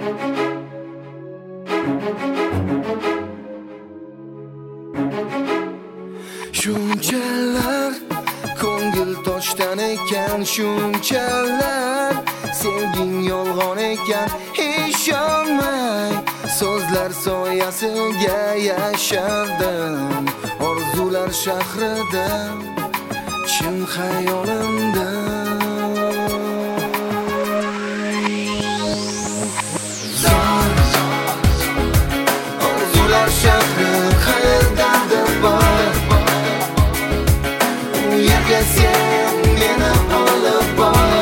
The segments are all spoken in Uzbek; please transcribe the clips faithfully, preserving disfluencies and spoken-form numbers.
Shunchalar ko'ngil toshdan ekan, shunchalar sevging yolg'on ekan, ishonmay so'zlar soyasiga yashardim. Orzular shahrida chin xayolimda orzular shahri qayerdadir bor. U yerga sen meni olib bor.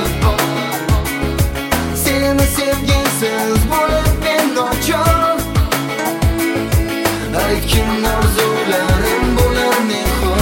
Seni sevgisiz bo'lib men nochor. Lekin orzularim bo'lar mehmon.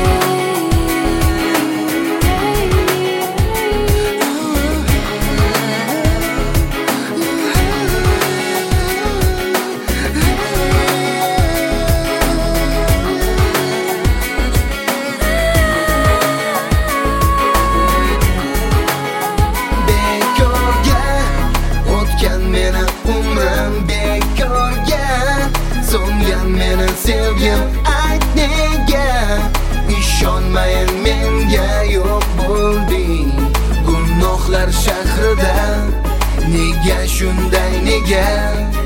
Bekorga o'tgan meni umrim, bekorga so'ngan meni sevgim, ayt nega ishonmayin menga yo'q bo'lding gunohlar shahrida. Nega shunday, nega